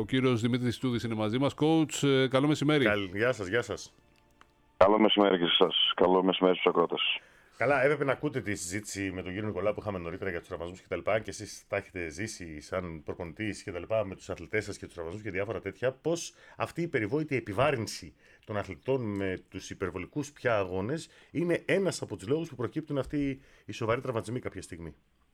κύριος Δημήτρης Τούδης είναι μαζί μας. Coach, καλό μεσημέρι. Γεια σας, γεια σας. Καλό μεσημέρι και σε εσάς. Καλό μεσημέρι στους ακρότες. Καλά, έπρεπε να ακούτε τη συζήτηση με τον κύριο Νικολάου που είχαμε νωρίτερα για τους τραυματισμούς κτλ. Και εσείς τα έχετε ζήσει σαν προπονητής κτλ. Με τους αθλητές σας και τους τραυματισμούς και διάφορα τέτοια. Πώς αυτή η περιβόητη επιβάρυνση των αθλητών με τους υπερβολικούς πια αγώνες είναι ένας από τους λόγους που προκύπτουν αυτοί οι σοβαροί τραυματισμοί κάποια στιγμή.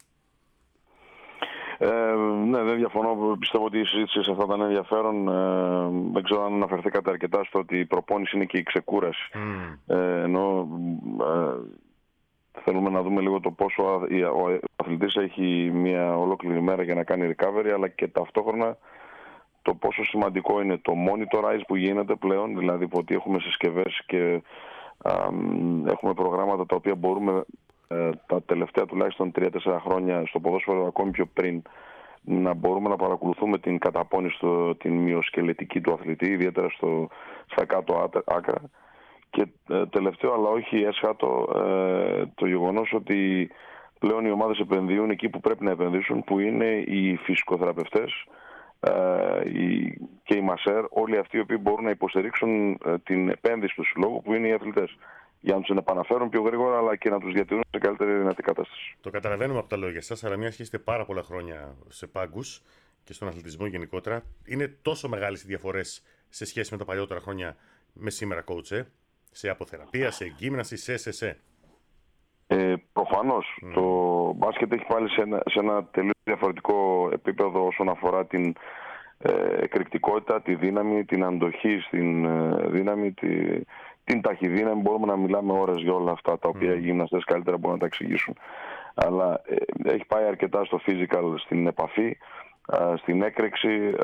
Ναι, δεν διαφωνώ. Πιστεύω ότι η συζήτηση σε αυτά ήταν ενδιαφέρον. Δεν ξέρω αν αναφερθήκατε αρκετά στο ότι η προπόνηση είναι και η ξεκούραση. Ενώ θέλουμε να δούμε λίγο το πόσο ο αθλητής έχει μια ολόκληρη μέρα για να κάνει recovery, αλλά και ταυτόχρονα το πόσο σημαντικό είναι το monitorize που γίνεται πλέον, δηλαδή ότι έχουμε συσκευές και έχουμε προγράμματα τα οποία μπορούμε τα τελευταία τουλάχιστον 3-4 χρόνια στο ποδόσφαιρο, ακόμη πιο πριν, να μπορούμε να παρακολουθούμε την καταπώνηση, την μυοσκελετική του αθλητή, ιδιαίτερα στα κάτω άκρα. Και τελευταίο, αλλά όχι έσχατο, το γεγονός ότι πλέον οι ομάδες επενδύουν εκεί που πρέπει να επενδύσουν, που είναι οι φυσικοθεραπευτές και οι μασέρ, όλοι αυτοί οι οποίοι μπορούν να υποστηρίξουν την επένδυση του συλλόγου, που είναι οι αθλητές, για να τους επαναφέρουν πιο γρήγορα, αλλά και να τους διατηρούν σε καλύτερη δυνατή κατάσταση. Το καταλαβαίνουμε από τα λόγια σας, αλλά μια και είστε πάρα πολλά χρόνια σε πάγκους και στον αθλητισμό γενικότερα, είναι τόσο μεγάλες οι διαφορές σε σχέση με τα παλιότερα χρόνια με σήμερα, coach, σε αποθεραπεία, σε γύμναση, σε. Προφανώς. Το μπάσκετ έχει πάλι σε ένα τελείως διαφορετικό επίπεδο όσον αφορά την εκρηκτικότητα, τη δύναμη, την αντοχή στην δύναμη, την ταχυδύναμη. Μπορούμε να μιλάμε ώρες για όλα αυτά τα οποία οι γυμναστές καλύτερα μπορούν να τα εξηγήσουν. Αλλά έχει πάει αρκετά στο physical, στην επαφή, στην έκρηξη,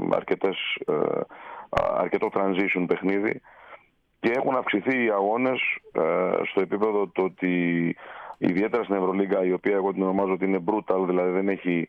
αρκετό transition παιχνίδι. Και έχουν αυξηθεί οι αγώνες στο επίπεδο το ότι ιδιαίτερα στην Ευρωλίγκα, η οποία εγώ την ονομάζω ότι είναι brutal, δηλαδή δεν έχει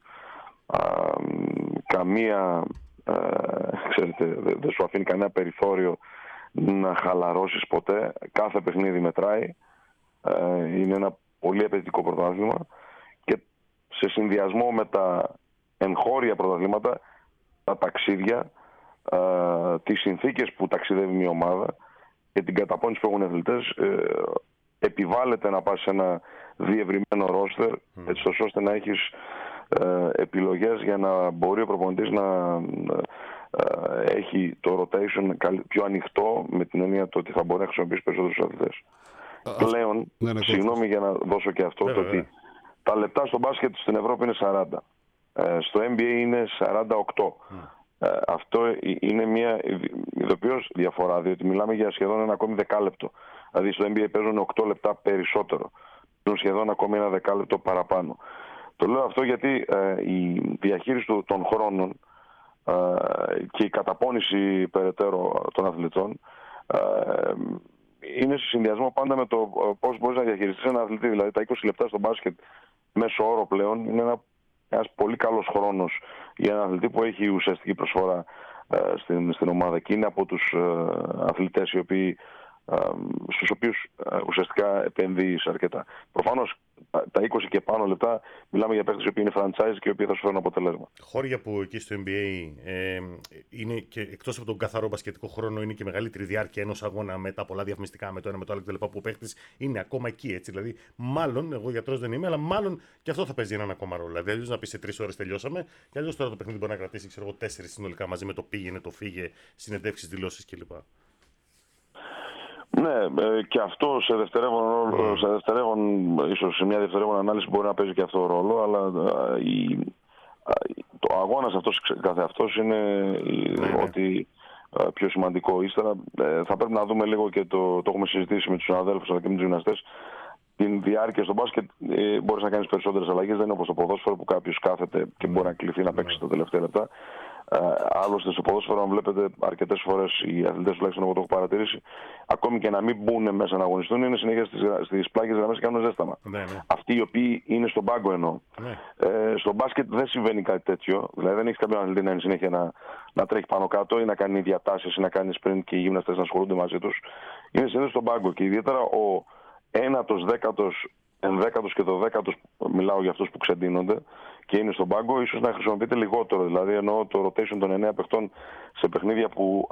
καμία, ξέρετε, δεν σου αφήνει κανένα περιθώριο να χαλαρώσεις ποτέ. Κάθε παιχνίδι μετράει. Είναι ένα πολύ απαιτητικό πρωτάθλημα και σε συνδυασμό με τα εγχώρια πρωταθλήματα, τα ταξίδια, τις συνθήκες που ταξιδεύει μια ομάδα και την καταπώνηση που έχουν οι αθλητές, επιβάλλεται να πας σε ένα διευρυμένο ρόστερ, έτσι ώστε να έχεις επιλογές για να μπορεί ο προπονητής να έχει το rotation πιο ανοιχτό, με την έννοια το ότι θα μπορεί να χρησιμοποιήσει περισσότερους αθλητές. Πλέον, συγγνώμη για να δώσω και αυτό, το ότι τα λεπτά στο μπάσκετ στην Ευρώπη είναι 40. Στο NBA είναι 48. Αυτό είναι μια ειδοποιώς διαφορά, διότι μιλάμε για σχεδόν ένα ακόμη δεκάλεπτο. Δηλαδή στο NBA παίζουν 8 λεπτά περισσότερο. Παίζουν σχεδόν ακόμη ένα δεκάλεπτο παραπάνω. Το λέω αυτό γιατί η διαχείριση των χρόνων και η καταπώνηση περαιτέρω των αθλητών είναι σε συνδυασμό πάντα με το πώς μπορείς να διαχειριστείς ένα αθλητή. Δηλαδή τα 20 λεπτά στο μπάσκετ μέσω όρο πλέον είναι ένας πολύ καλός χρόνος για έναν αθλητή που έχει ουσιαστική προσφορά στην ομάδα και είναι από τους αθλητές στους οποίους ουσιαστικά επενδύεις αρκετά. Προφανώς τα 20 και πάνω λεπτά μιλάμε για παίκτες οι οποίοι είναι franchise και οι οποίοι θα σου φέρουν αποτελέσμα. Χώρια που εκεί στο NBA είναι και εκτός από τον καθαρό μπασκετικό χρόνο, είναι και μεγαλύτερη διάρκεια ενός αγώνα με τα πολλά διαφημιστικά, με το ένα με το άλλο κτλ. Που ο παίκτης είναι ακόμα εκεί, έτσι. Δηλαδή, μάλλον, εγώ γιατρός δεν είμαι, αλλά μάλλον και αυτό θα παίζει έναν ακόμα ρόλο. Δηλαδή, αλλιώς να πει σε 3 ώρες τελειώσαμε, και αλλιώς τώρα το παιχνίδι μπορεί να κρατήσει, ξέρω εγώ, 4 συνολικά μαζί με το πήγαινε, το φύγε, συνεντεύξεις, δηλώσεις κλπ. Ναι, και αυτό σε ίσως σε μια δευτερεύον ανάλυση μπορεί να παίζει και αυτό ρόλο, αλλά το αγώνας αυτός καθεαυτός είναι ότι πιο σημαντικό. Ύστερα θα πρέπει να δούμε λίγο και το έχουμε συζητήσει με τους συναδέλφους αλλά και με τους γυμναστές, την διάρκεια στο μπάσκετ. Μπορείς να κάνεις περισσότερες αλλαγές, δεν είναι όπως το ποδόσφαιρο που κάποιος κάθεται και μπορεί να κληθεί να παίξει τα τελευταία λεπτά. Άλλωστε στο ποδόσφαιρο, αν βλέπετε αρκετές φορές οι αθλητές, τουλάχιστον εγώ το έχω παρατηρήσει, ακόμη και να μην μπουν μέσα να αγωνιστούν, είναι συνέχεια στις πλάγιες γραμμές και κάνουν ζέσταμα. Ναι. Αυτοί οι οποίοι είναι στον πάγκο εννοώ. Ναι. Στο μπάσκετ δεν συμβαίνει κάτι τέτοιο. Δηλαδή δεν έχει κάποιον αθλητή να είναι συνέχεια να τρέχει πάνω κάτω ή να κάνει διατάσεις ή να κάνει sprint και οι γυμναστές να ασχολούνται μαζί τους. Είναι συνήθως στον πάγκο και ιδιαίτερα ο ένατος, δέκατος ενδέκατος και δωδέκατος, μιλάω για αυτούς που ξεντύνονται και είναι στον πάγκο, ίσως να χρησιμοποιείται λιγότερο. Δηλαδή εννοώ το rotation των 9 παιχτών σε παιχνίδια που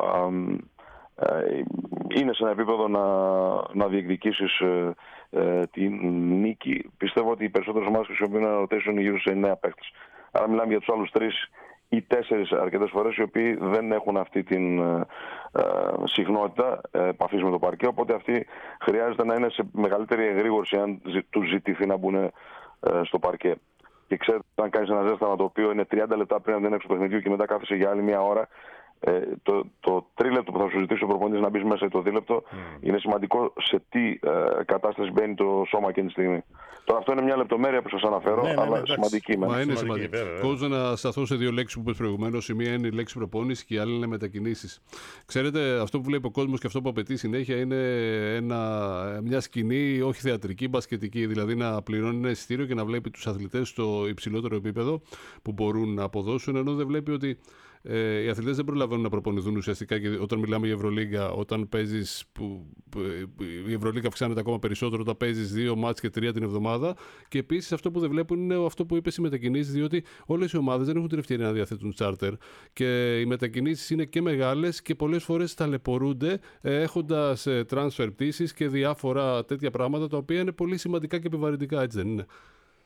είναι σε ένα επίπεδο να διεκδικήσεις την νίκη. Πιστεύω ότι οι περισσότερες ομάδες χρησιμοποιούν ένα rotation γύρω σε 9 παίχτες. Άρα μιλάμε για τους άλλους 3 ή 4 αρκετές φορές οι οποίοι δεν έχουν αυτή την συχνότητα επαφής με το παρκέ, οπότε αυτοί χρειάζεται να είναι σε μεγαλύτερη εγρήγορση αν τους ζητηθεί να μπουν στο παρκέ. Και ξέρετε, αν κάνεις ένα ζέσταμα το οποίο είναι 30 λεπτά πριν από την έξω παιχνιδιού και μετά κάθεσαι για άλλη μια ώρα, το τρίλεπτο που θα σου ζητήσει ο προπονητής να μπεις μέσα ή το δίλεπτο είναι σημαντικό σε τι κατάσταση μπαίνει το σώμα εκείνη τη στιγμή. Τώρα αυτό είναι μια λεπτομέρεια που σας αναφέρω, αλλά σημαντική. Μα είναι σημαντική. Κόουτς, να σταθώ σε δύο λέξεις που είπες προηγουμένως. Η μία είναι η λέξη προπόνηση και η άλλη είναι μετακινήσεις. Ξέρετε, αυτό που βλέπει ο κόσμος και αυτό που απαιτεί συνέχεια είναι μια σκηνή, όχι θεατρική, μπασκετική. Δηλαδή να πληρώνει ένα εισιτήριο και να βλέπει τους αθλητές στο υψηλότερο επίπεδο που μπορούν να αποδώσουν, ενώ δεν βλέπει ότι οι αθλητές δεν προλαβαίνουν να προπονηθούν ουσιαστικά. Και όταν μιλάμε για Ευρωλίγκα, όταν παίζεις. Η Ευρωλίγκα αυξάνεται ακόμα περισσότερο όταν παίζεις 2 μάτς και 3 την εβδομάδα. Και επίσης αυτό που δεν βλέπουν είναι αυτό που είπες, οι μετακινήσεις, διότι όλες οι ομάδες δεν έχουν την ευκαιρία να διαθέτουν τσάρτερ. Και οι μετακινήσεις είναι και μεγάλες και πολλές φορές ταλαιπωρούνται έχοντας transfer πτήσεις και διάφορα τέτοια πράγματα τα οποία είναι πολύ σημαντικά και επιβαρυντικά, έτσι δεν είναι?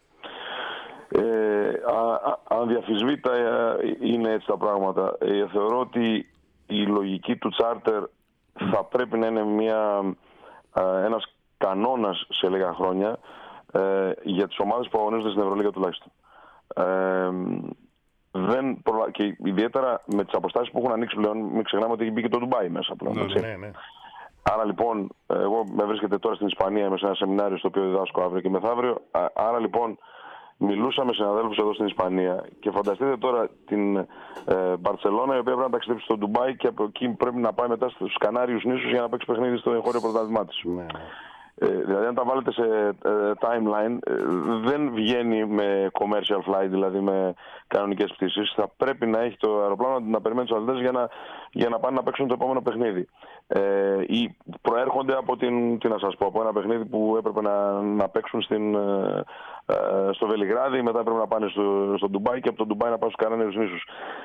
Ανδιαφυσβήτητα είναι έτσι τα πράγματα. Θεωρώ ότι η λογική του τσάρτερ θα πρέπει να είναι ένας κανόνας σε λίγα χρόνια για τις ομάδες που αγωνίζονται στην Ευρωλίγα τουλάχιστον. Και ιδιαίτερα με τις αποστάσεις που έχουν ανοίξει πλέον, μην ξεχνάμε ότι έχει μπει και το Ντουμπάι μέσα πλέον. Ναι. Άρα λοιπόν, εγώ με βρίσκεται τώρα στην Ισπανία, είμαι σε ένα σεμινάριο στο οποίο διδάσκω αύριο και μεθαύριο. Άρα λοιπόν, μιλούσα με συναδέλφους εδώ στην Ισπανία και φανταστείτε τώρα την Μπαρτσελώνα, η οποία πρέπει να ταξιδέψει στο Ντουμπάι και από εκεί πρέπει να πάει μετά στους Κανάριους νήσους για να παίξει παιχνίδι στο εγχώριο πρωτάθλημά της. Δηλαδή αν τα βάλετε σε timeline δεν βγαίνει με commercial flight, δηλαδή με κανονικές πτήσεις. Θα πρέπει να έχει το αεροπλάνο να περιμένει τους αθλητές για να πάνε να παίξουν το επόμενο παιχνίδι. Ή προέρχονται από από ένα παιχνίδι που έπρεπε να παίξουν στο Βελιγράδι, μετά πρέπει να πάνε στο Ντουμπάι και από το Ντουμπάι να πάνε στους Κανάριους νήσους.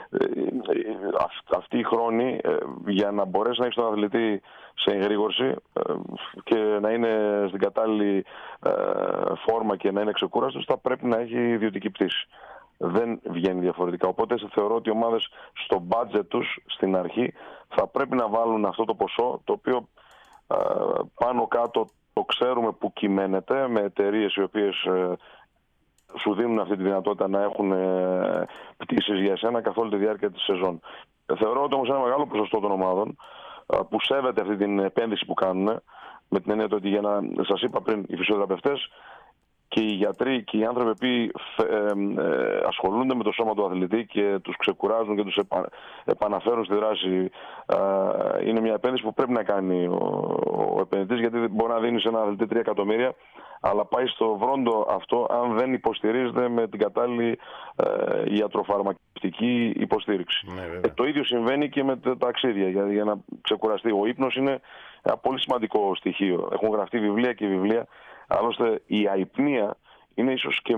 Αυτή η χρόνη για να μπορέσει να έχει τον αθλητή σε εγρήγορση και να είναι στην κατάλληλη φόρμα και να είναι ξεκούραστος, θα πρέπει να έχει ιδιωτική πτήση. Δεν βγαίνει διαφορετικά. Οπότε θεωρώ ότι οι ομάδες στο budget τους στην αρχή θα πρέπει να βάλουν αυτό το ποσό, το οποίο πάνω κάτω το ξέρουμε που κυμαίνεται, με εταιρείες οι οποίες σου δίνουν αυτή τη δυνατότητα να έχουν πτήσεις για εσένα καθ' όλη τη διάρκεια της σεζόν. Θεωρώ ότι όμως ένα μεγάλο ποσοστό των ομάδων που σέβεται αυτή την επένδυση που κάνουν, με την έννοια ότι, σας είπα πριν, οι φυσιοθεραπευτές και οι γιατροί και οι άνθρωποι που ασχολούνται με το σώμα του αθλητή και τους ξεκουράζουν και τους επαναφέρουν στη δράση, είναι μια επένδυση που πρέπει να κάνει ο επενδυτής, γιατί μπορεί να δίνει σε ένα αθλητή 3 εκατομμύρια, αλλά πάει στο βρόντο αυτό αν δεν υποστηρίζεται με την κατάλληλη ιατροφαρμακευτική υποστήριξη. Το ίδιο συμβαίνει και με τα ταξίδια, για να ξεκουραστεί. Ο ύπνος είναι ένα πολύ σημαντικό στοιχείο. Έχουν γραφτεί βιβλία και βιβλία. Άλλωστε η αϊπνία είναι ίσως και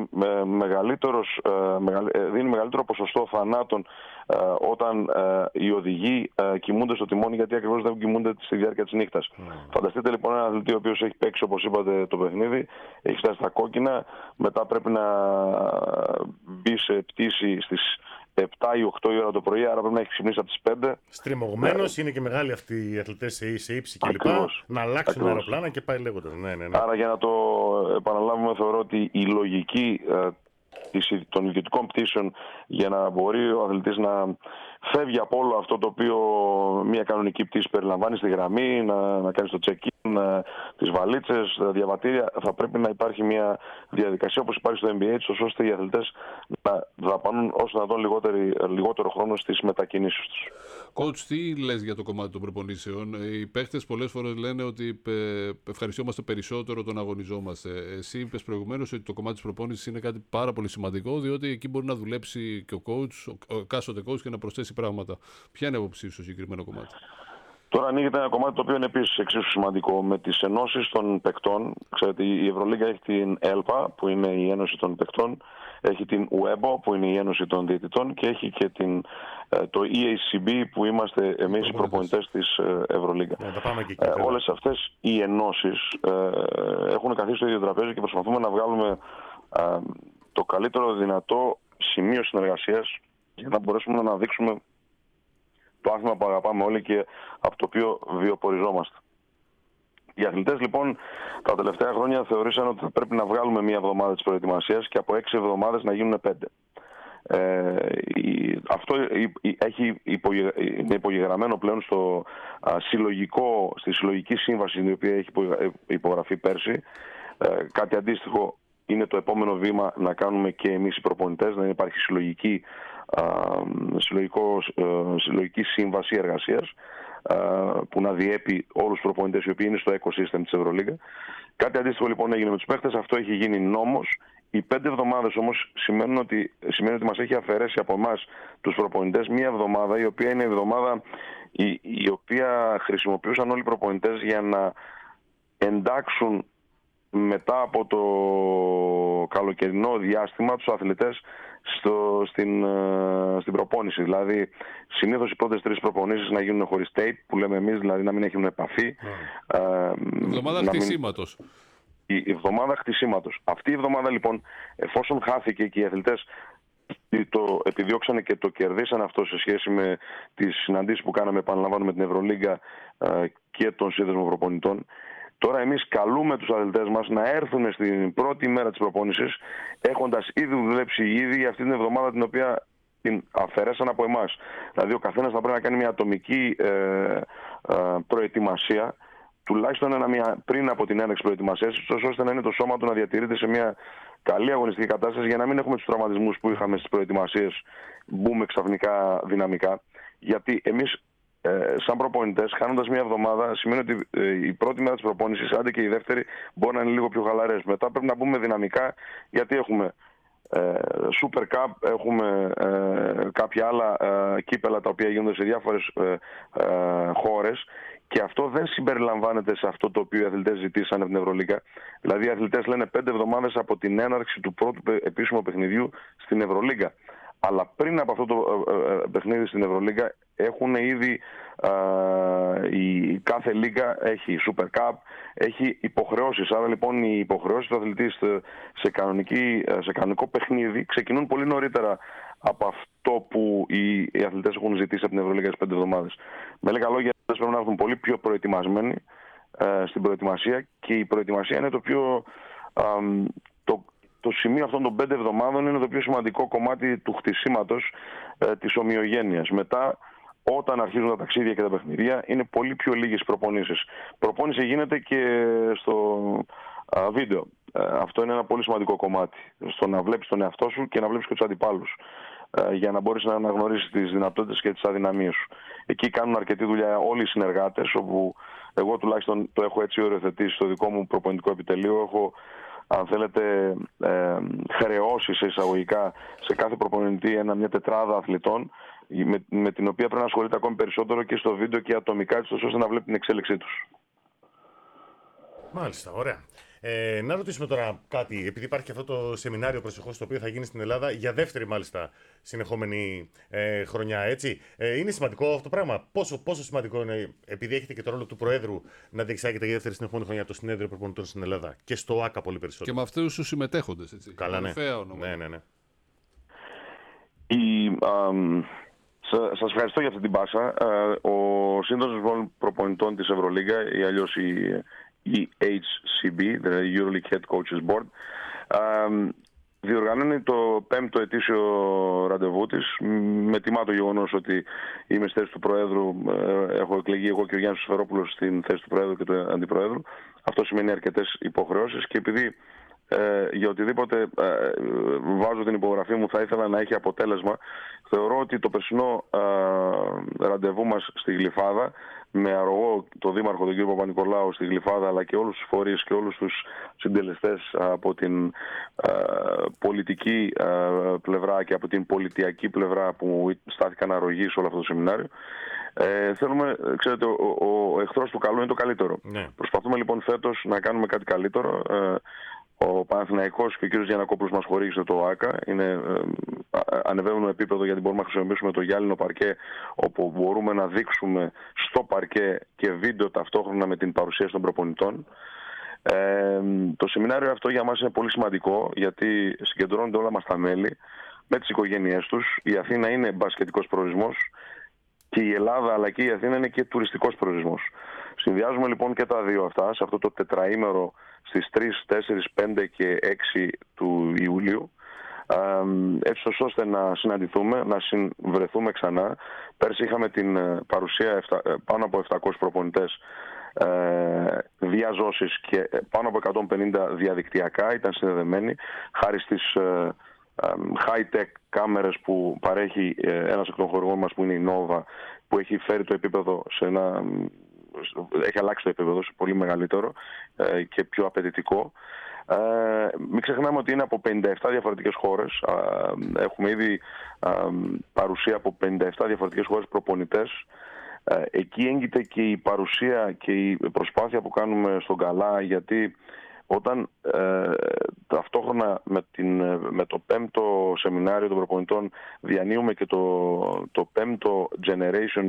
δίνει μεγαλύτερο ποσοστό θανάτων όταν οι οδηγοί κοιμούνται στο τιμόνι, γιατί ακριβώς δεν κοιμούνται στη διάρκεια της νύχτας. Φανταστείτε λοιπόν έναν αθλητή ο οποίος έχει παίξει, όπως είπατε, το παιχνίδι, έχει φτάσει στα κόκκινα, μετά πρέπει να μπει σε πτήση στις 7 ή 8 η ώρα το πρωί, άρα πρέπει να έχει ξυπνήσει από τις 5. Στριμωγμένος, είναι και μεγάλοι αυτοί οι αθλητές σε ύψη κλπ. Να αλλάξουν αεροπλάνα και πάει λέγοντας. Ναι. Άρα για να το επαναλάβουμε, θεωρώ ότι η λογική των ιδιωτικών πτήσεων για να μπορεί ο αθλητής να φεύγει από όλο αυτό το οποίο μια κανονική πτήση περιλαμβάνει στη γραμμή, να κάνει το check-in, τις βαλίτσες, τα διαβατήρια, θα πρέπει να υπάρχει μια διαδικασία όπως υπάρχει στο NBA, ώστε οι αθλητές να δαπανούν όσο να δουν λιγότερο χρόνο στις μετακινήσεις τους. Coach, τι λες για το κομμάτι των προπονήσεων? Οι παίχτες πολλές φορές λένε ότι ευχαριστιόμαστε περισσότερο όταν αγωνιζόμαστε. Εσύ είπες προηγουμένως ότι το κομμάτι της προπόνησης είναι κάτι πάρα πολύ σημαντικό, διότι εκεί μπορεί να δουλέψει και ο coach, ο κάστοτε coach, και να προσθέσει πράγματα. Ποια είναι η άποψή σου στο συγκεκριμένο κομμάτι? Τώρα ανοίγεται ένα κομμάτι το οποίο είναι επίσης εξίσου σημαντικό με τις ενώσεις των παικτών. Ξέρετε, η Ευρωλίγκα έχει την ΕΛΠΑ, που είναι η Ένωση των Παικτών, έχει την ΟΕΜΠΟ, που είναι η Ένωση των Διαιτητών, και έχει και το EACB, που είμαστε εμείς οι προπονητές της Ευρωλίγκα. Όλες αυτές οι ενώσεις έχουν καθίσει στο ίδιο τραπέζι και προσπαθούμε να βγάλουμε το καλύτερο δυνατό σημείο συνεργασίας για να μπορέσουμε να αναδείξουμε το άθλημα που αγαπάμε όλοι και από το οποίο βιοποριζόμαστε. Οι αθλητές λοιπόν τα τελευταία χρόνια θεωρήσαν ότι θα πρέπει να βγάλουμε μία εβδομάδα της προετοιμασίας και από 6 εβδομάδες να γίνουν 5. Αυτό είναι υπογεγραμμένο πλέον στη συλλογική σύμβαση την οποία έχει υπογραφεί πέρσι. Κάτι αντίστοιχο είναι το επόμενο βήμα να κάνουμε και εμείς οι προπονητές, να υπάρχει συλλογική σύμβαση εργασίας που να διέπει όλους τους προπονητές οι οποίοι είναι στο ecosystem της Ευρωλίγκα. Κάτι αντίστοιχο λοιπόν έγινε με τους παίχτες, αυτό έχει γίνει νόμος. Οι 5 εβδομάδες όμως σημαίνει ότι μας έχει αφαιρέσει από εμάς τους προπονητές μία εβδομάδα, η οποία είναι η εβδομάδα η οποία χρησιμοποιούσαν όλοι οι προπονητές για να εντάξουν μετά από το καλοκαιρινό διάστημα τους αθλητές στην προπόνηση. Δηλαδή, συνήθως οι πρώτες 3 προπονήσεις να γίνουν χωρίς tape, που λέμε εμείς, δηλαδή να μην έχουν επαφή. Εβδομάδα χτισήματος. Η εβδομάδα χτισήματος. Αυτή η εβδομάδα λοιπόν, εφόσον χάθηκε και οι αθλητές το επιδιώξανε και το κερδίσαν αυτό σε σχέση με τις συναντήσεις που κάναμε, επαναλαμβάνω, με την Ευρωλίγκα και τον Σύνδεσμο Προπονητών, τώρα εμείς καλούμε τους αθλητές μας να έρθουν στην πρώτη μέρα της προπόνησης έχοντας ήδη δουλέψει ήδη αυτή την εβδομάδα την οποία την αφαιρέσαν από εμάς. Δηλαδή ο καθένας θα πρέπει να κάνει μια ατομική προετοιμασία, τουλάχιστον πριν από την έναρξη προετοιμασίας, ώστε να είναι το σώμα του να διατηρείται σε μια καλή αγωνιστική κατάσταση, για να μην έχουμε τους τραυματισμούς που είχαμε στις προετοιμασίες, μπούμε ξαφνικά δυναμικά. Γιατί εμείς σαν προπονητές, χάνοντας μια εβδομάδα, σημαίνει ότι η πρώτη μέρα της προπόνησης, άντε και η δεύτερη, μπορεί να είναι λίγο πιο χαλαρές. Μετά πρέπει να μπούμε δυναμικά, γιατί έχουμε Super Cup, έχουμε κάποια άλλα κύπελα τα οποία γίνονται σε διάφορες χώρες, και αυτό δεν συμπεριλαμβάνεται σε αυτό το οποίο οι αθλητές ζητήσαν από την Ευρωλίγκα. Δηλαδή οι αθλητές λένε 5 εβδομάδες από την έναρξη του πρώτου επίσημου παιχνιδιού στην Ευρωλίγκα. Αλλά πριν από αυτό το παιχνίδι στην Ευρωλίγκα έχουν ήδη η κάθε λίγα έχει Super Cup, έχει υποχρεώσεις. Άρα λοιπόν οι υποχρεώσεις του αθλητή σε κανονικό παιχνίδι ξεκινούν πολύ νωρίτερα από αυτό που οι αθλητές έχουν ζητήσει από την Ευρωλίγκα στις 5 εβδομάδες. Με λίγα λόγια, οι αθλητές πρέπει να έρθουν πολύ πιο προετοιμασμένοι στην προετοιμασία, και η προετοιμασία είναι το πιο... Το σημείο αυτών των 5 εβδομάδων είναι το πιο σημαντικό κομμάτι του χτισήματος της ομοιογένειας. Μετά, όταν αρχίζουν τα ταξίδια και τα παιχνίδια, είναι πολύ πιο λίγες προπονήσεις. Προπόνηση γίνεται και στο βίντεο. Αυτό είναι ένα πολύ σημαντικό κομμάτι. Στο να βλέπεις τον εαυτό σου και να βλέπεις και τους αντιπάλους. Για να μπορείς να αναγνωρίσεις τις δυνατότητες και τις αδυναμίες σου. Εκεί κάνουν αρκετή δουλειά όλοι οι συνεργάτες, όπου εγώ τουλάχιστον το έχω έτσι οριοθετήσει στο δικό μου προπονητικό επιτελείο. Έχω, αν θέλετε, χρεώσει σε εισαγωγικά σε κάθε προπονητή μια τετράδα αθλητών, με την οποία πρέπει να ασχολείται ακόμη περισσότερο και στο βίντεο και ατομικά, ώστε να βλέπει την εξέλιξή τους. Μάλιστα, ωραία. Να ρωτήσουμε τώρα κάτι, επειδή υπάρχει και αυτό το σεμινάριο προσεχώς το οποίο θα γίνει στην Ελλάδα για δεύτερη μάλιστα συνεχόμενη χρονιά, έτσι. Είναι σημαντικό αυτό το πράγμα. Πόσο σημαντικό είναι, επειδή έχετε και το ρόλο του Προέδρου, να διεξάγετε για δεύτερη συνεχόμενη χρονιά το Συνέδριο Προπονητών στην Ελλάδα και στο ΆΚΑ πολύ περισσότερο. Και με αυτούς τους συμμετέχοντες, έτσι. Καλά, ναι. Ναι. Σας ευχαριστώ για αυτή την πάσα. Ο Σύνδεσμος Προπονητών της Ευρωλίγκα, ή αλλιώς η EHCB, δηλαδή EuroLeague Head Coaches Board, διοργανώνει το 5ο ετήσιο ραντεβού της. Με τιμά το γεγονός ότι είμαι στη θέση του Προέδρου, έχω εκλεγεί εγώ και ο Γιάννης Σφερόπουλος στην θέση του Προέδρου και του Αντιπροέδρου. Αυτό σημαίνει αρκετές υποχρεώσεις, και επειδή για οτιδήποτε βάζω την υπογραφή μου θα ήθελα να έχει αποτέλεσμα, θεωρώ ότι το περσινό ραντεβού μας στη Γλυφάδα, με αρρωγό το Δήμαρχο τον κύριο Παπα-Νικολάου στη Γλυφάδα, αλλά και όλους τους φορείς και όλους τους συντελεστές από την πολιτική πλευρά και από την πολιτιακή πλευρά που στάθηκαν αρρωγοί σε όλο αυτό το σεμινάριο, Θέλουμε, ξέρετε, ο εχθρός του καλού είναι το καλύτερο. Ναι. Προσπαθούμε λοιπόν φέτος να κάνουμε κάτι καλύτερο. Ο Παναθηναϊκός και ο κ. Γιαννακόπουλος μας χορήγησε το ΆΚΑ. Ανεβαίνουμε επίπεδο γιατί μπορούμε να χρησιμοποιήσουμε το γυάλινο παρκέ, όπου μπορούμε να δείξουμε στο παρκέ και βίντεο ταυτόχρονα με την παρουσίαση των προπονητών. Το σεμινάριο αυτό για μας είναι πολύ σημαντικό, γιατί συγκεντρώνονται όλα μας τα μέλη με τις οικογένειές τους. Η Αθήνα είναι μπασκετικός προορισμός και η Ελλάδα αλλά και η Αθήνα είναι και τουριστικός προορισμός. Συνδυάζουμε λοιπόν και τα δύο αυτά σε αυτό το τετραήμερο στις 3, 4, 5 και 6 του Ιουλίου, έτσι ώστε να συναντηθούμε, να βρεθούμε ξανά. Πέρσι είχαμε την παρουσία πάνω από 700 προπονητές διαζώσεις και πάνω από 150 διαδικτυακά ήταν συνδεδεμένοι χάρη στις high-tech κάμερες που παρέχει ένας εκ των χορηγών μας που είναι η Nova, που έχει φέρει το επίπεδο έχει αλλάξει το επίπεδο σε πολύ μεγαλύτερο και πιο απαιτητικό. Μην ξεχνάμε ότι είναι από 57 διαφορετικές χώρες. Έχουμε ήδη παρουσία από 57 διαφορετικές χώρες προπονητές. Εκεί έγκυται και η παρουσία και η προσπάθεια που κάνουμε στον καλά, γιατί όταν ταυτόχρονα με το 5ο σεμινάριο των προπονητών διανύουμε και το 5ο generation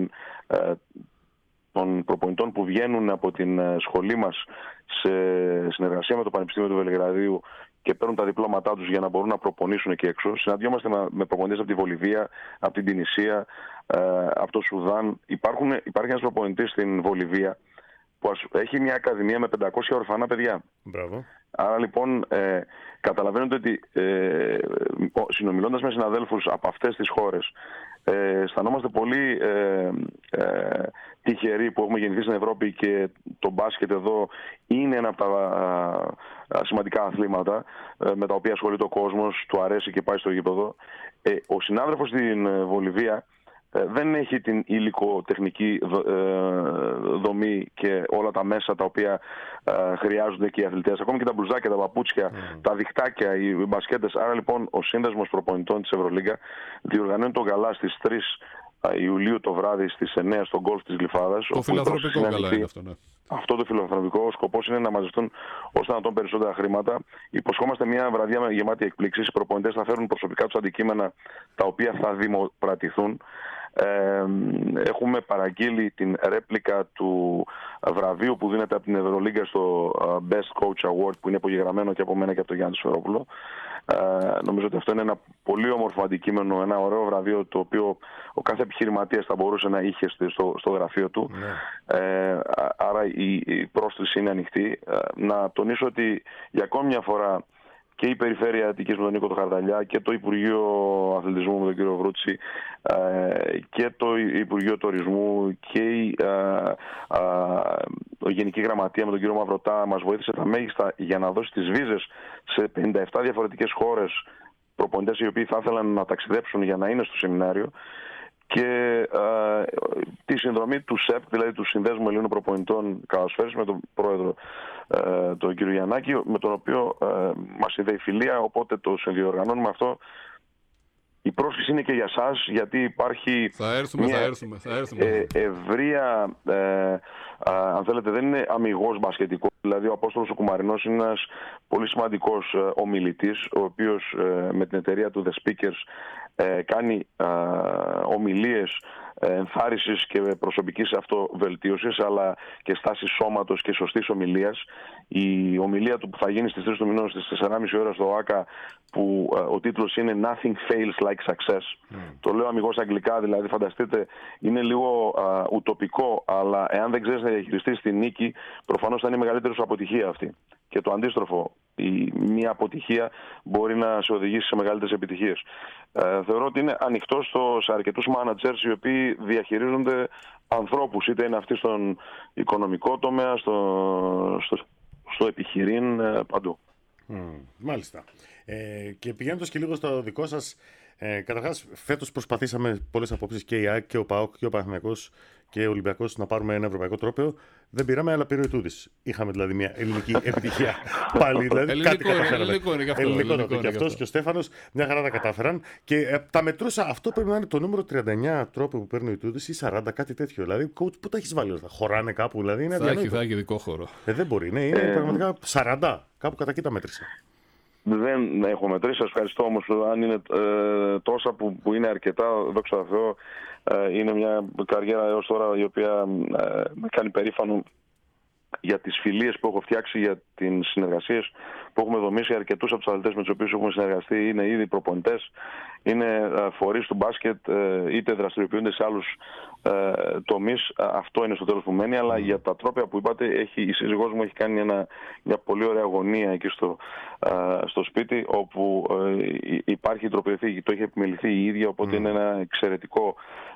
των προπονητών που βγαίνουν από την σχολή μας σε συνεργασία με το Πανεπιστήμιο του Βελιγραδίου και παίρνουν τα διπλώματά τους για να μπορούν να προπονήσουν εκεί έξω. Συναντιόμαστε με προπονητές από τη Βολιβία, από την Τινησία, από το Σουδάν. Υπάρχει ένας προπονητής στην Βολιβία που έχει μια ακαδημία με 500 ορφανά παιδιά. Μπράβο. Άρα λοιπόν καταλαβαίνετε ότι συνομιλώντας με συναδέλφους από αυτές τις χώρες αισθανόμαστε πολύ τυχεροί που έχουμε γεννηθεί στην Ευρώπη και το μπάσκετ εδώ είναι ένα από τα σημαντικά αθλήματα με τα οποία ασχολείται ο κόσμος, του αρέσει και πάει στο γήπεδο. Ο συνάδελφος στην Βολιβία δεν έχει την υλικοτεχνική δομή και όλα τα μέσα τα οποία χρειάζονται και οι αθλητές, ακόμη και τα μπλουζάκια, τα παπούτσια, τα διχτάκια, οι μπασκέτες. Άρα λοιπόν ο Σύνδεσμος Προπονητών της Ευρωλίγκα διοργανώνει τον γαλά στις 3 Ιουλίου το βράδυ στις 9 στον γκολφ της Γλυφάδας. Το φιλανθρωπικό γαλά είναι αυτό, ναι. Αυτό το φιλανθρωπικό, ο σκοπός είναι να μαζευτούν όσο δυνατόν περισσότερα χρήματα. Υποσχόμαστε μια βραδιά γεμάτη εκπλήξεις. Οι προπονητές θα φέρουν προσωπικά τους αντικείμενα τα οποία θα δημοπρατηθούν. Έχουμε παραγγείλει την ρέπλικα του βραβείου που δίνεται από την Ευρωλίγκα στο Best Coach Award, που είναι υπογεγραμμένο και από μένα και από τον Γιάννη Σφερόπουλο. Νομίζω ότι αυτό είναι ένα πολύ όμορφο αντικείμενο, ένα ωραίο βραβείο το οποίο ο κάθε επιχειρηματίας θα μπορούσε να είχε στο γραφείο του. Άρα η πρόσκληση είναι ανοιχτή. Να τονίσω ότι για ακόμη μια φορά και η Περιφέρεια Αττικής με τον Νίκο Χαρδαλιά και το Υπουργείο Αθλητισμού με τον κύριο Βρούτση και το Υπουργείο Τουρισμού και η Γενική Γραμματεία με τον κύριο Μαυρωτά μας βοήθησε τα μέγιστα για να δώσει τις βίζες σε 57 διαφορετικές χώρες προπονητές οι οποίοι θα ήθελαν να ταξιδέψουν για να είναι στο σεμινάριο, και τη συνδρομή του ΣΕΠ, δηλαδή του Συνδέσμου Ελλήνων Προπονητών Καλασφαίρης, με τον πρόεδρο τον κύριο Γιαννάκη, με τον οποίο μας συνδέει φιλία, οπότε το συνδιοργανώνουμε αυτό. Η πρόσκληση είναι και για σας, γιατί υπάρχει θα έρθουμε. ευρεία, αν θέλετε, δεν είναι αμιγώς μπασκετικό. Δηλαδή ο Απόστολος ο Κουμαρινός είναι ένας πολύ σημαντικός ομιλητής, ο οποίος με την εταιρεία του The Speakers κάνει ομιλίες ενθάρρυνσης και προσωπικής αυτοβελτίωσης, αλλά και στάσης σώματος και σωστής ομιλίας. Η ομιλία του που θα γίνει στις 3 του μηνός στις 4.30 ώρα στο ΆΚΑ, που ο τίτλος είναι Nothing fails like success. Το λέω αμιγώς αγγλικά, δηλαδή φανταστείτε, είναι λίγο ουτοπικό, αλλά εάν δεν ξέρεις να διαχειριστείς τη νίκη, προφανώς θα είναι η μεγαλύτερη σου αποτυχία αυτή. Και το αντίστροφο, μία αποτυχία μπορεί να σε οδηγήσει σε μεγαλύτερες επιτυχίες. Θεωρώ ότι είναι ανοιχτό σε αρκετούς managers οι οποίοι διαχειρίζονται ανθρώπους, είτε είναι αυτοί στον οικονομικό τομέα, στο επιχειρήν, παντού. Μάλιστα. Και πηγαίνοντας και λίγο στο δικό σας, καταρχάς φέτος προσπαθήσαμε πολλές απόψεις, και η ΑΕΚ και ο ΠΑΟΚ και ο Παναθηναϊκός και ο Ολυμπιακός να πάρουμε ένα ευρωπαϊκό τρόπαιο. Δεν πήραμε, αλλά πήρε ο Ιτούδης. Είχαμε δηλαδή μια ελληνική επιτυχία πάλι. Δηλαδή, κάτι καταφέραμε. Ελληνικό είναι και αυτό. Ελληνικό και αυτός και ο Στέφανος μια χαρά τα κατάφεραν. Και τα μετρούσα, αυτό πρέπει να είναι το νούμερο 39 τρόπο που παίρνει ο Ιτούδης ή 40, κάτι τέτοιο. Δηλαδή, πού τα έχεις βάλει όλα αυτά? Χωράνε κάπου, δηλαδή είναι αδιανόητο. Θα έχει δικό χώρο. Δεν μπορεί, είναι πραγματικά 40. Κάπου κατά εκεί τα μέτρησα. Δεν έχω μετρήσει, σας ευχαριστώ όμως. Αν είναι τόσα που είναι αρκετά, δόξα τω Θεώ, είναι μια καριέρα έως τώρα η οποία με κάνει περήφανο για τις φιλίες που έχω φτιάξει, για τις συνεργασίες που έχουμε δομήσει. Αρκετούς από τους αθλητές με τους οποίους έχουμε συνεργαστεί είναι ήδη προπονητές, είναι φορείς του μπάσκετ, είτε δραστηριοποιούνται σε άλλους τομείς. Αυτό είναι στο τέλος που μένει, αλλά για τα τρόπαια που είπατε, η σύζυγός μου έχει κάνει μια πολύ ωραία αγωνία εκεί στο σπίτι, όπου υπάρχει τροπαιοθήκη, το έχει επιμεληθεί η ίδια, οπότε είναι ένα εξαιρετικό,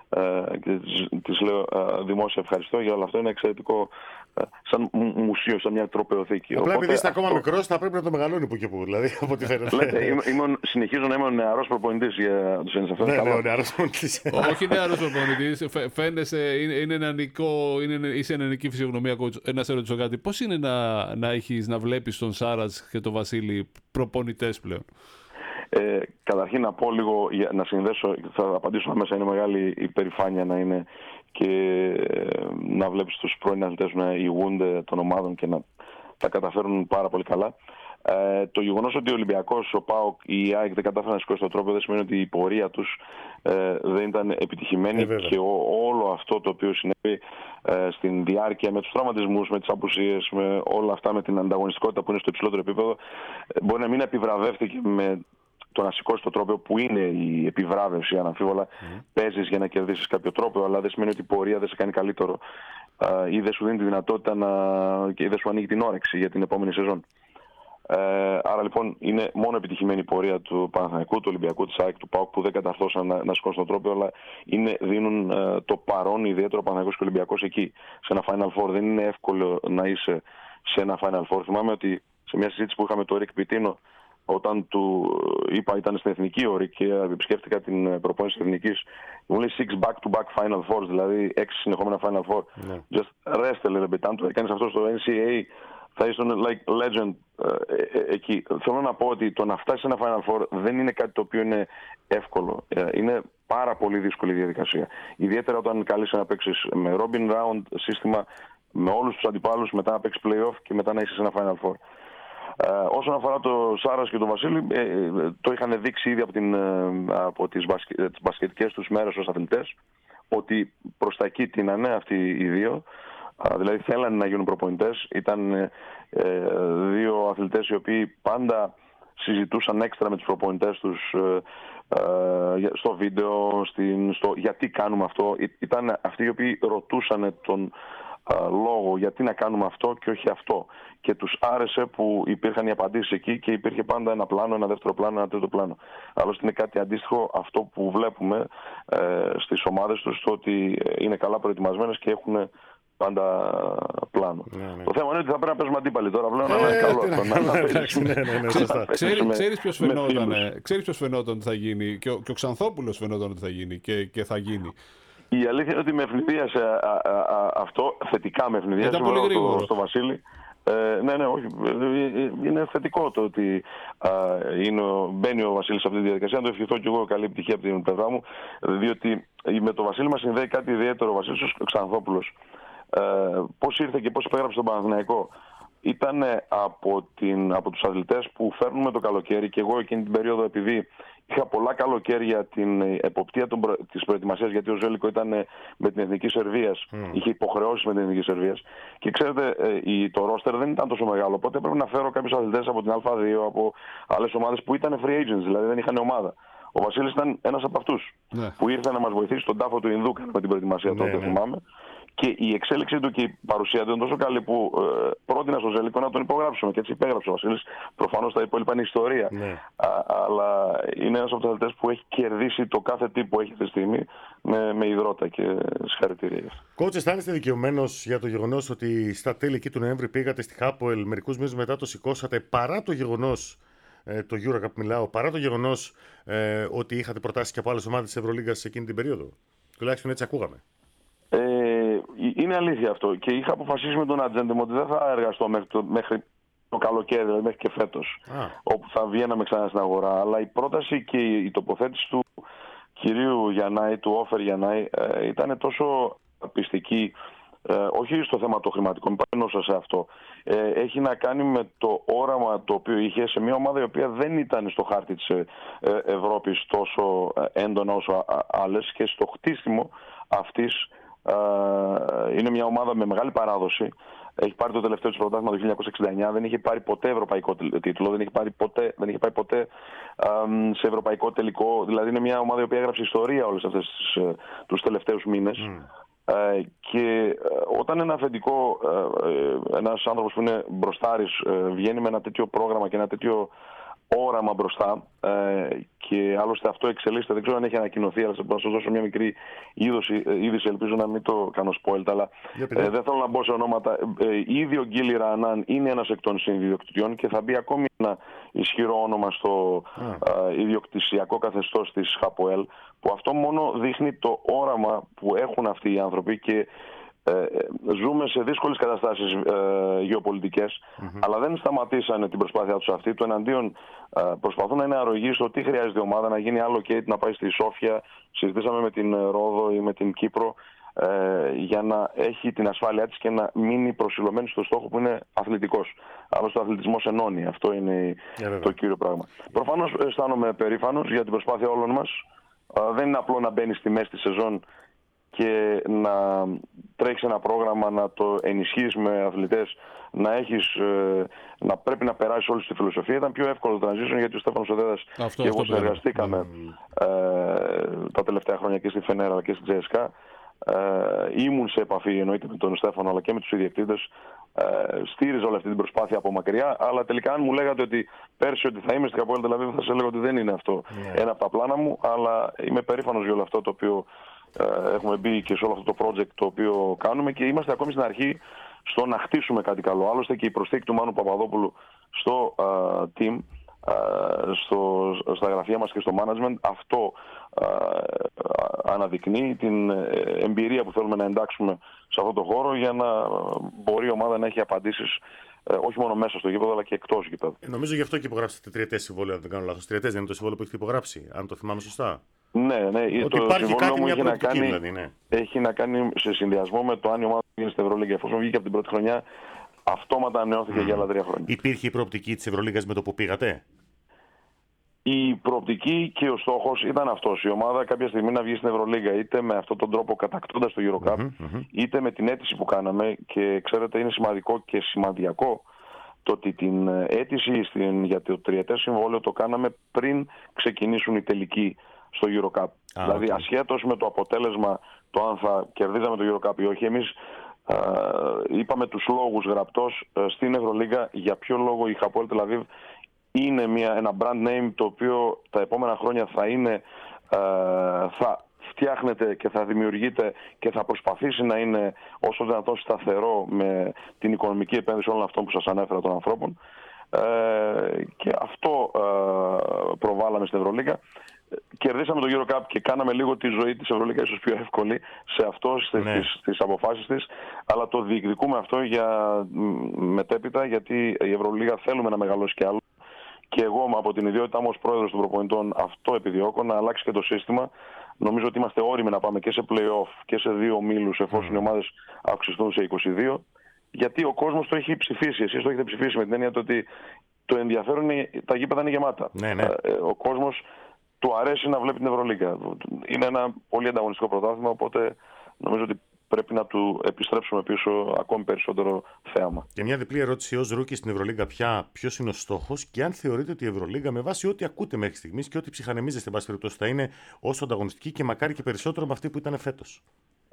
της λέω δημόσια ευχαριστώ για όλο αυτό, είναι εξαιρετικό σαν μουσείο, σαν μια τροπαιοθήκη. Απλά επειδή είστε ακόμα μικρός, θα πρέπει να το μεγαλώνει που και που, δηλαδή, από ό,τι φαίνεται. Συνεχίζω να είμαι ο νεαρός προπονητής για τους ενδιαφέρον. Ναι, ο νεαρός προπονητής. Όχι νεαρός προπονητής, φαίνεσαι, είναι είσαι ενεργική φυσιογνωμία, να σε ρωτήσω κάτι. Πώς είναι να βλέπεις τον Σάρας και τον Βασίλη προπονητές πλέον? Καταρχήν να πω λίγο, να συνδέσω, θα απαντήσω άμεσα, είναι μεγάλη υπερηφάνεια να είναι και να βλέπεις τους πρώην αθλητές να ηγούνται των ομάδων και να τα καταφέρουν πάρα πολύ καλά. Το γεγονός ότι ο Ολυμπιακός, ο ΠΑΟΚ, η ΑΕΚ δεν κατάφεραν να σηκώσει το τρόπο δεν σημαίνει ότι η πορεία τους δεν ήταν επιτυχημένη και όλο αυτό το οποίο συνέβη στην διάρκεια με τους τραυματισμούς, με τις απουσίες, με όλα αυτά, με την ανταγωνιστικότητα που είναι στο υψηλότερο επίπεδο, μπορεί να μην επιβραβεύτηκε με το να σηκώσει το τρόπαιο που είναι η επιβράβευση, αναμφίβολα. Παίζεις για να κερδίσεις κάποιο τρόπαιο, αλλά δεν σημαίνει ότι η πορεία δεν σε κάνει καλύτερο ή δεν σου δίνει τη δυνατότητα και δεν σου ανοίγει την όρεξη για την επόμενη σεζόν. Άρα λοιπόν είναι μόνο επιτυχημένη η πορεία του Παναθηναϊκού, του Ολυμπιακού, της ΑΕΚ, του ΠΑΟΚ που δεν καταρθώσαν να σηκώσουν το τρόπαιο, αλλά δίνουν το παρόν ιδιαίτερο ο Παναθηναϊκός και ο Ολυμπιακός εκεί, σε ένα Final Four. Δεν είναι εύκολο να είσαι σε ένα Final Four. Θυμάμαι ότι σε μια συζήτηση που είχαμε το Ρικ Πιτίνο, όταν του είπα, ήταν στην Εθνική όρη και επισκέφτηκα την προπόνηση της Εθνικής, μου λέει 6 back-to-back Final Fours, δηλαδή 6 συνεχόμενα Final Four. Just rest a little bit. Αν το έκανες αυτό στο NCAA, θα ήσουν like legend εκεί. Θέλω να πω ότι το να φτάσει σε ένα Final Four δεν είναι κάτι το οποίο είναι εύκολο. Είναι πάρα πολύ δύσκολη διαδικασία. Ιδιαίτερα όταν καλείσαι να παίξεις με Robin Round σύστημα, με όλους τους αντιπάλους, μετά να παίξεις play-off και μετά να είσαι σε ένα Final Four. Όσον αφορά το Σάρας και τον Βασίλη, το είχαν δείξει ήδη από τις μπασκετικές τους μέρες ως αθλητές, ότι προς τα εκεί τίνανε αυτοί οι δύο. Δηλαδή θέλανε να γίνουν προπονητές. Ήταν δύο αθλητές οι οποίοι πάντα συζητούσαν έξτρα με τους προπονητές τους στο βίντεο, στο γιατί κάνουμε αυτό. Ήταν αυτοί οι οποίοι ρωτούσαν τον λόγο γιατί να κάνουμε αυτό και όχι αυτό. Και τους άρεσε που υπήρχαν οι απαντήσεις εκεί και υπήρχε πάντα ένα πλάνο, ένα δεύτερο πλάνο, ένα τρίτο πλάνο. Άλλωστε είναι κάτι αντίστοιχο αυτό που βλέπουμε στις ομάδες τους, το ότι είναι καλά προετοιμασμένες και έχουν πάντα πλάνο. Ναι. Το θέμα είναι ότι θα πρέπει να παίζουμε αντίπαλοι τώρα πλέον, αλλά είναι καλό. Ξέρεις ποιος φαινόταν ότι θα γίνει, και ο Ξανθόπουλος φαινόταν ότι θα γίνει και θα γίνει. Η αλήθεια είναι ότι με ευνηδίασε αυτό, θετικά με ευνηδίασε στο Βασίλη. Ναι, όχι. Είναι θετικό το ότι μπαίνει ο Βασίλης σε αυτή τη διαδικασία. Να το ευχηθώ και εγώ καλή επιτυχία από την πλευρά μου, διότι με το Βασίλη μας συνδέει κάτι ιδιαίτερο. Ο Βασίλης ο Ξανθόπουλος, πώς ήρθε και πώς υπέγραψε τον Παναθηναϊκό, ήταν από τους αθλητές που φέρνουμε το καλοκαίρι, και εγώ εκείνη την περίοδο, επειδή είχα πολλά καλοκαίρια την εποπτεία της προετοιμασίας, γιατί ο Ζέλικο ήταν με την Εθνική Σερβίας, είχε υποχρεώσεις με την Εθνική Σερβίας, και ξέρετε το ρόστερ δεν ήταν τόσο μεγάλο, οπότε έπρεπε να φέρω κάποιους αθλητές από την Α2, από άλλες ομάδες που ήταν free agents, δηλαδή δεν είχαν ομάδα. Ο Βασίλης ήταν ένας από αυτούς που ήρθε να μας βοηθήσει στον τάφο του Ινδού με την προετοιμασία τότε, θυμάμαι. Και η εξέλιξή του και η παρουσία του ήταν τόσο καλή που πρότεινα στο Ζέλικο να τον υπογράψουμε. Και έτσι υπέγραψε ο Βασίλης. Προφανώς τα υπόλοιπα είναι ιστορία. Αλλά είναι ένας από τους αθλητές που έχει κερδίσει το κάθε τι που έχει αυτή τη στιγμή με υδρότα, και συγχαρητήρια. Κότς, αισθάνεστε δικαιωμένος για το γεγονός ότι στα τέλη εκεί του Νοέμβρη πήγατε στη Χάποελ, μερικούς μήνες μετά το σηκώσατε, παρά το γεγονός, το EuroCup μιλάω, παρά το γεγονός ότι είχατε προτάσει και από άλλες ομάδες της Ευρωλίγκας σε εκείνη την περίοδο? Τουλάχιστον έτσι ακούγαμε. είναι αλήθεια αυτό. Και είχα αποφασίσει με τον ατζέντη μου ότι δεν θα εργαστώ μέχρι το καλοκαίρι, δηλαδή μέχρι και φέτος, όπου θα βγαίναμε ξανά στην αγορά. Αλλά η πρόταση και η τοποθέτηση του κυρίου Γιαννάη, του Όφερ Γιαννάη, ήταν τόσο πιστική. Όχι στο θέμα των χρηματικών, μην πάω σε αυτό. Έχει να κάνει με το όραμα το οποίο είχε σε μια ομάδα η οποία δεν ήταν στο χάρτη της Ευρώπης τόσο έντονα όσο άλλες, και στο χτίσιμο αυτής είναι μια ομάδα με μεγάλη παράδοση. Έχει πάρει το τελευταίο της πρωτάθλημα το 1969, δεν είχε πάρει ποτέ ευρωπαϊκό τίτλο, δεν είχε πάει ποτέ σε ευρωπαϊκό τελικό. Δηλαδή είναι μια ομάδα η οποία έγραψε ιστορία όλες αυτές τους τελευταίους μήνες. Και όταν ένα αφεντικό, ένας άνθρωπος που είναι μπροστάρης, βγαίνει με ένα τέτοιο πρόγραμμα και ένα τέτοιο όραμα μπροστά, και άλλωστε αυτό εξελίσσεται, δεν ξέρω αν έχει ανακοινωθεί, αλλά θα σας δώσω μια μικρή είδηση, ελπίζω να μην το κάνω spoiled, αλλά δεν θέλω να μπω σε ονόματα. Ήδη ο Γκίλι Ρανάν είναι ένας εκ των συνδιοκτητιών και θα μπει ακόμη ένα ισχυρό όνομα στο ιδιοκτησιακό καθεστώς της ΧΑΠΟΕΛ, που αυτό μόνο δείχνει το όραμα που έχουν αυτοί οι άνθρωποι. Και ζούμε σε δύσκολες καταστάσεις γεωπολιτικές, αλλά δεν σταματήσανε την προσπάθειά τους αυτή. Του εναντίον προσπαθούν να είναι αρρωγοί στο τι χρειάζεται η ομάδα, να γίνει allocate, να πάει στη Σόφια. Συζητήσαμε με την Ρόδο ή με την Κύπρο, για να έχει την ασφάλειά της και να μείνει προσιλωμένη στο στόχο που είναι αθλητικός. Άλλωστε ο αθλητισμός ενώνει. Αυτό είναι το κύριο πράγμα. Προφανώς αισθάνομαι περήφανος για την προσπάθεια όλων μας. Δεν είναι απλό να μπαίνει στη μέση της σεζόν και να τρέχεις ένα πρόγραμμα, να το ενισχύεις με αθλητές, να πρέπει να περάσεις όλη τη φιλοσοφία. Ήταν πιο εύκολο το transition, γιατί ο Στέφανος Οδέδας και εγώ συνεργαστήκαμε τα τελευταία χρόνια και στη Φενέρα αλλά και στη Τζέσκα. Ήμουν σε επαφή, εννοείται, με τον Στέφανο αλλά και με τους ιδιοκτήτες. Στήριζα όλη αυτή την προσπάθεια από μακριά, αλλά τελικά αν μου λέγατε ότι πέρσι ότι θα είμαι στην ΧΑΠΟΕΛ Τελ Αβίβ, θα σας έλεγα ότι δεν είναι αυτό ένα από τα πλάνα μου, αλλά είμαι περήφανος για όλο αυτό το οποίο έχουμε μπει και σε όλο αυτό το project το οποίο κάνουμε, και είμαστε ακόμη στην αρχή στο να χτίσουμε κάτι καλό. Άλλωστε και η προσθήκη του Μάνου Παπαδόπουλου στο team, στα γραφεία μας και στο management, αυτό αναδεικνύει την εμπειρία που θέλουμε να εντάξουμε σε αυτό το χώρο, για να μπορεί η ομάδα να έχει απαντήσεις όχι μόνο μέσα στο γήπεδο αλλά και εκτός γήπεδου. Νομίζω γι' αυτό και υπογράψετε τριετές συμβόλαιο, αν δεν κάνω λάθος. Τριετές δεν είναι το συμβόλαιο που έχετε υπογράψει, αν το θυμάμαι σωστά? Ναι. Ότι το υπάρχει συμβόλαιο κάτι, μου μια έχει προοπτική δηλαδή, ναι. Έχει να κάνει σε συνδυασμό με το αν η ομάδα γίνει στην Ευρωλίγκα. Εφόσον βγήκε από την πρώτη χρονιά, αυτόματα ανανεώθηκε για άλλα 3 χρόνια. Υπήρχε η προοπτική της Ευρωλίγκας με το που πήγατε? Η προοπτική και ο στόχος ήταν αυτός. Η ομάδα κάποια στιγμή να βγει στην Ευρωλίγκα, είτε με αυτόν τον τρόπο κατακτώντας το EuroCup, είτε με την αίτηση που κάναμε. Και ξέρετε, είναι σημαντικό και σημαδιακό το ότι την αίτηση για το τριετές συμβόλαιο το κάναμε πριν ξεκινήσουν οι τελικοί στο EuroCup. Δηλαδή, ασχέτως με το αποτέλεσμα, το αν θα κερδίζαμε το EuroCup ή όχι, εμείς είπαμε τους λόγους γραπτός στην Ευρωλίγκα για ποιο λόγο η ΧΑΠΟΕΛ Τελ Αβίβ είναι ένα brand name το οποίο τα επόμενα χρόνια θα φτιάχνεται και θα δημιουργείται και θα προσπαθήσει να είναι όσο δυνατόν σταθερό με την οικονομική επένδυση όλων αυτών που σας ανέφερα των ανθρώπων, και αυτό προβάλαμε στην Ευρωλίγκα. Κερδίσαμε το EuroCup και κάναμε λίγο τη ζωή της Ευρωλίγκα ίσως πιο εύκολη σε αυτό, στις αποφάσεις της, αλλά το διεκδικούμε αυτό για μετέπειτα, γιατί η Ευρωλίγα θέλουμε να μεγαλώσει κι άλλο. Και εγώ από την ιδιότητά μου ως πρόεδρος των προπονητών αυτό επιδιώκω, να αλλάξει και το σύστημα. Νομίζω ότι είμαστε όριμοι να πάμε και σε play-off και σε 2 ομίλους, εφόσον οι ομάδες αυξηθούν σε 22. Γιατί ο κόσμος το έχει ψηφίσει. Εσείς το έχετε ψηφίσει με την έννοια ότι το ενδιαφέρον είναι, τα γήπεδα είναι γεμάτα. Ναι. Ο κόσμος του αρέσει να βλέπει την Ευρωλίγκα. Είναι ένα πολύ ανταγωνιστικό πρωτάθλημα, οπότε νομίζω ότι πρέπει να του επιστρέψουμε πίσω ακόμη περισσότερο θέαμα. Και μια διπλή ερώτηση ως ρούκι στην Ευρωλίγκα πια. Ποιος είναι ο στόχος και αν θεωρείτε ότι η Ευρωλίγκα, με βάση ό,τι ακούτε μέχρι στιγμής και ό,τι ψυχανεμίζεστε, εν πάση περιπτώσει, θα είναι όσο ανταγωνιστική και μακάρι και περισσότερο με αυτή που ήταν φέτος?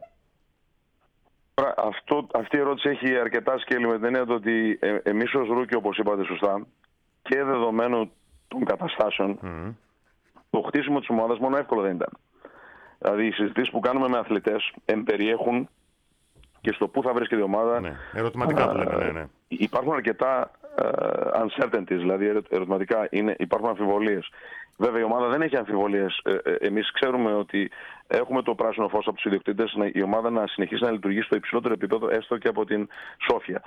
Αυτή η ερώτηση έχει αρκετά σκέλη, με την έννοια ότι εμείς ως ρούκι, όπως είπατε σωστά, και δεδομένου των καταστάσεων, το χτίσιμο της ομάδας μόνο εύκολο δεν ήταν. Δηλαδή οι συζητήσεις που κάνουμε με αθλητές εμπεριέχουν και στο πού θα βρίσκεται η ομάδα. Ναι, ερωτηματικά που λέμε, ναι. Υπάρχουν αρκετά uncertainties, δηλαδή ερωτηματικά υπάρχουν αμφιβολίες. Βέβαια η ομάδα δεν έχει αμφιβολίες. Εμείς ξέρουμε ότι έχουμε το πράσινο φως από τους ιδιοκτήτες η ομάδα να συνεχίσει να λειτουργεί στο υψηλότερο επίπεδο, έστω και από την Σόφια.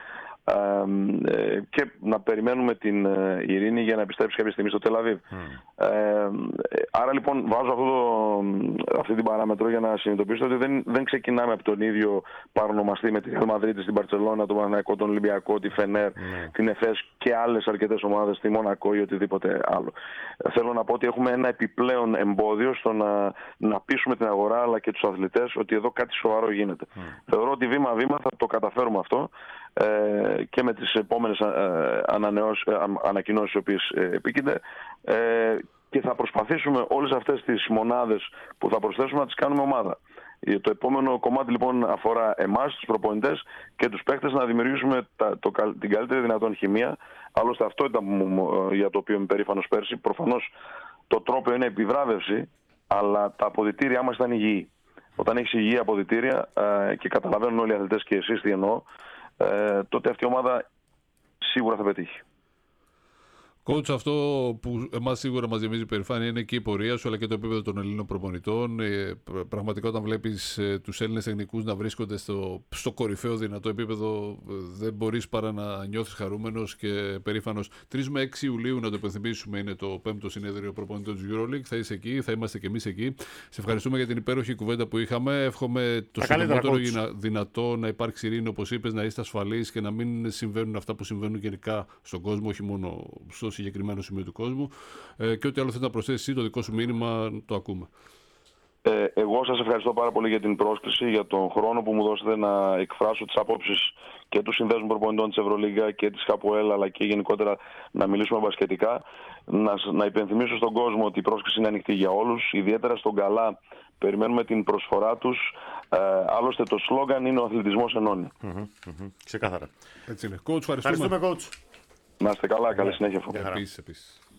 Και να περιμένουμε την ειρήνη για να επιστρέψει κάποια στιγμή στο Τελαβίβ. Άρα λοιπόν βάζω αυτή την παράμετρο για να συνειδητοποιήσω ότι δεν ξεκινάμε από τον ίδιο παρονομαστή με τη Real Madrid, την Μπαρτσελόνα, τον Παναθηναϊκό, τον Ολυμπιακό, τη Φενέρ, την Εφές και άλλες αρκετές ομάδες, τη Μονακό ή οτιδήποτε άλλο. Θέλω να πω ότι έχουμε ένα επιπλέον εμπόδιο στο να πείσουμε την αγορά αλλά και τους αθλητές ότι εδώ κάτι σοβαρό γίνεται. Θεωρώ ότι βήμα-βήμα θα το καταφέρουμε αυτό και με τις επόμενες ανακοινώσεις οι οποίες επίκυνται και θα προσπαθήσουμε όλες αυτές τις μονάδες που θα προσθέσουμε να τις κάνουμε ομάδα. Το επόμενο κομμάτι λοιπόν αφορά εμάς, τους προπονητές και τους παίκτες να δημιουργήσουμε την καλύτερη δυνατόν χημεία. Άλλωστε αυτό ήταν για το οποίο είμαι περήφανος πέρσι. Προφανώς το τρόπο είναι επιβράβευση, αλλά τα αποδυτήριά μας ήταν υγιή. Όταν έχεις υγιή αποδυτήρια και καταλαβαίνουν όλοι οι αθλητές και εσείς τι εννοώ, τότε αυτή η ομάδα σίγουρα θα πετύχει. Coach, αυτό που εμάς σίγουρα μας γεμίζει περηφάνεια είναι και η πορεία σου αλλά και το επίπεδο των Ελλήνων προπονητών. Πραγματικά, όταν βλέπεις τους Έλληνες τεχνικούς να βρίσκονται στο κορυφαίο δυνατό επίπεδο, δεν μπορείς παρά να νιώθεις χαρούμενος και περήφανος. 3 με 6 Ιουλίου, να το υπενθυμίσουμε, είναι το 5ο συνέδριο προπονητών της EuroLeague. Θα είσαι εκεί, θα είμαστε και εμείς εκεί. Σε ευχαριστούμε για την υπέροχη κουβέντα που είχαμε. Εύχομαι το συντομότερο δυνατό να υπάρξει ειρήνη, όπως είπες, να είστε ασφαλείς και να μην συμβαίνουν αυτά που συμβαίνουν γενικά στον κόσμο, όχι μόνο στο συγκεκριμένο σημείο του κόσμου, και ό,τι άλλο θες να προσθέσεις εσύ, το δικό σου μήνυμα, το ακούμε. Εγώ σας ευχαριστώ πάρα πολύ για την πρόσκληση, για τον χρόνο που μου δώσετε να εκφράσω τις απόψεις και του Συνδέσμου Προπονητών της Ευρωλίγκα και της ΧΑΠΟΕΛ, αλλά και γενικότερα να μιλήσουμε μπασκετικά. Να υπενθυμίσω στον κόσμο ότι η πρόσκληση είναι ανοιχτή για όλους, ιδιαίτερα στον Καλά. Περιμένουμε την προσφορά τους. Άλλωστε το σλόγγαν είναι «Ο αθλητισμός ενώνει». Ξεκάθαρα. Έτσι είναι. Coach, ευχαριστούμε. Coach. Να είστε καλά, καλή συνέχεια. Επίσης.